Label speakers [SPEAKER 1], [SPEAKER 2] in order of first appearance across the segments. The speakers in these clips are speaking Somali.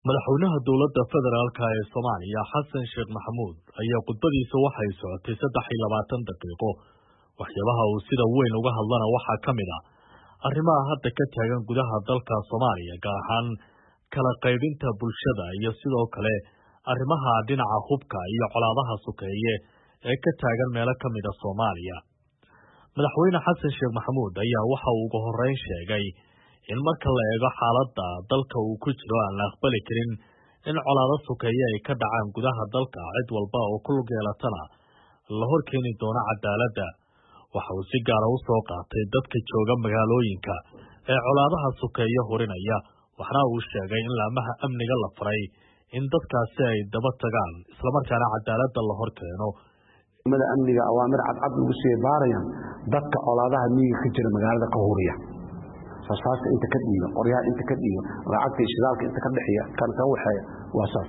[SPEAKER 1] madaxweynaha dowladda federaalka ee Soomaaliya Xasan Sheekh Maxamuud ayaa khudbadiisa waxay socotay 23 daqiiqo waxyaabaha uu sida weyn uga hadlana waxaa kamid ah arrimaha hadda ka taagan gudaha dalka Soomaaliya gaar ahaan kala qaybinta bulshada iyo sidoo kale arrimaha dhinaca hubka iyo colaadaha sukeeye ee ka taagan meelo kamid ah Soomaaliya madaxweyne Xasan Sheekh Maxamuud ayaa waxa uu ugu horeyn sheegay in marka la eego xaaladda dalka uu ku jiro aan la aqbali karin in colaado sukeeye ay ka dhacaan gudaha dalka cid walba oo ku lug yeelatana la horkeeni doono cadaaladda waxa uu si gaar ah u soo qaatay dadka jooga magaalooyinka ee colaadaha sukeeye horinaya waxna uu sheegay in laamaha amniga la faray in dadkaasi ay daba tagaan isla markaana cadaaladda la horkeeno
[SPEAKER 2] mada amniga awaamir cadcad ugu sii baarayaan dadka colaadaha miyiga ka jira magaalada ka horiya saas inta ka dhiiba qoryaha inta ka dhiiba lacagta shidaalka inta ka dhaxiya kan ka waxaya waa saas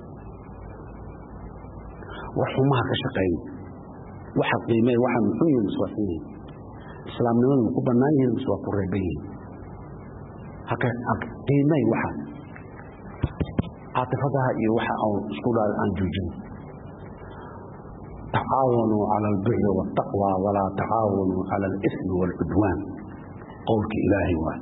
[SPEAKER 2] wax xumaha ka shaqeeyay waxa qiimeey waxa muhiim iswaafiyay islaamnimadu ku banaan yihiin iswa ku reebay haka qiimeey waxa atifadaha iyo waxa isku aan joojin تعاونوا على البر والتقوى ولا تعاونوا على الإثم والعدوان قولك إلهي وان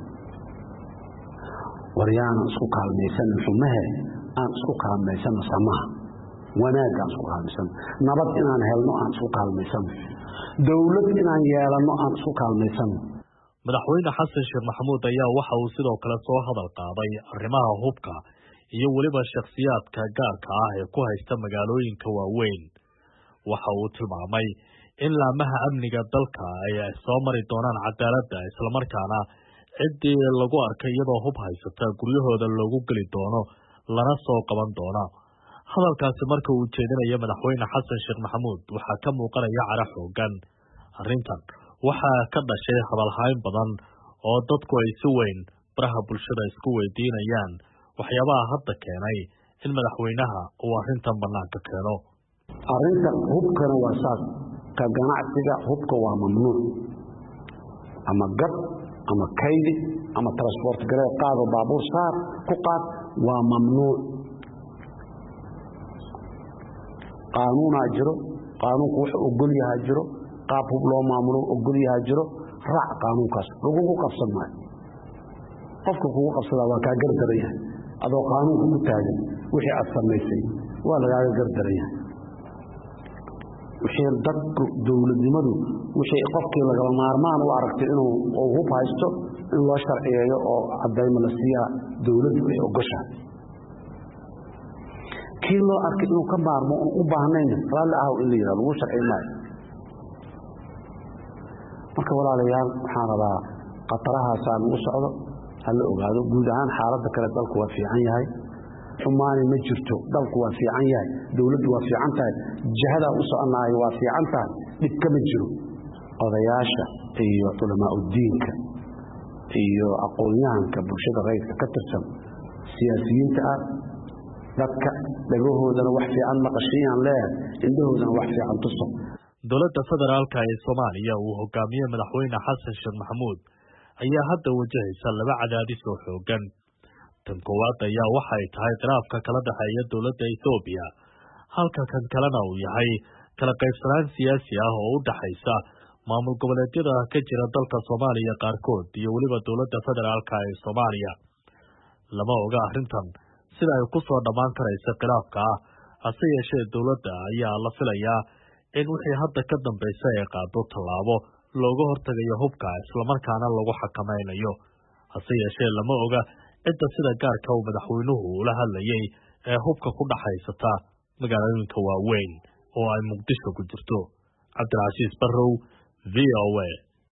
[SPEAKER 2] وريانا اسكوك هالميسان حمها أن اسكوك هالميسان سماها وناك أن اسكوك هالميسان نبض إنان هلنو أن اسكوك هالميسان دولة إنان يالنو أن اسكوك هالميسان
[SPEAKER 1] madaxweyne xasan sheekh maxamuud ayaa waxa uu sidoo kale soo hadal qaaday arrimaha hubka iyo waliba shakhsiyaadka gaarka ah ee ku haysta magaalooyinka waaweyn waxa uu tilmaamay in laamaha amniga dalka ay soo mari doonaan cadaaladda isla markaana ciddii lagu arkay iyadoo hub haysata guryahooda loogu geli doono lana soo qaban doono hadalkaasi marka uu jeedinayo madaxweyne xasan sheekh maxamuud waxaa ka muuqanaya cara xoogan arrintan waxaa ka dhashay hadalhayn badan oo dadku ay si weyn baraha bulshada isku weydiinayaan waxyaabaha hadda keenay in madaxweynaha uu arrintan banaanka keeno
[SPEAKER 2] arrinta hubkana waa saas ka ganacsiga hubka waa mamnuuc ama gab ama kaydi ama transport gareer qaado baabuur saar ku qaad waa mamnuuc qaanuunaa jiro qaanuunku wuxuu ogol yahay jiro qaab hub loo maamulo ogol yahay jiro raac qaanuunkaas lagugu qabsan maayo qofka kugu qabsadaa waa kaa gardaran yahay adoo qaanuunka ku taagan wixii aad samaysay waa lagaaga gardaran yahay wixii dadku dowladnimadu wixii qofkii laga maarmaan u aragtay inuu hub haysto in loo sharciyeeyo oo cadaymo la siiyaa dowladdu ay ogoshahay kii loo arkay inuu ka maarmo u baahnayn raalli ah in la yiraahdo lagu sharciyo maayo marka walaalayaal waxaan rabaa qatarahaasaan u socdo hala ogaado guud ahaan xaaladda kale dalku waa fiican yahay xumaani ma jirto dalku waa fiican yahay dawladdu waa fiican tahay jihada u soconaay waa fiican tahay dib kama jiro odayaasha iyo culamaa diinka iyo aqoonyahanka bulshada rayidka ka tirsan siyaasiyiinta ah dadka dhagahoodana wax fiican maqashiyaan leeyahay indhahoodana wax fiican tuso
[SPEAKER 1] dowladda federaalka ee Soomaaliya uu hogaamiye madaxweyne Xasan Sheekh Maxamuud ayaa hadda wajahaysa laba cadaadis oo xoogan tan koowaad ayaa waxay tahay khilaafka kala dhaxeeya dowladda Itoobiya halka kan kalena uu yahay kala qaybsanaan siyaasi ah oo u dhaxaysa maamul goboleedyada ka jira dalka Soomaaliya qaarkood iyo waliba dowladda federaalka ee Soomaaliya lama oga arrintan sida ay ku soo dhamaan karaysa khilaafka hase yeeshee dowladda ayaa la filayaa in wixii hadda ka dambaysa ay qaado tallaabo looga hortagayo hubka isla markaana lagu xakameynayo hase yeeshee lama oga cidda sida gaarka uu madaxweynuhu ula hadlayay ee hubka ku dhaxaysata magaalooyinka waaweyn oo ay Muqdisho ku jirto Cabdiraasiis Barrow VOA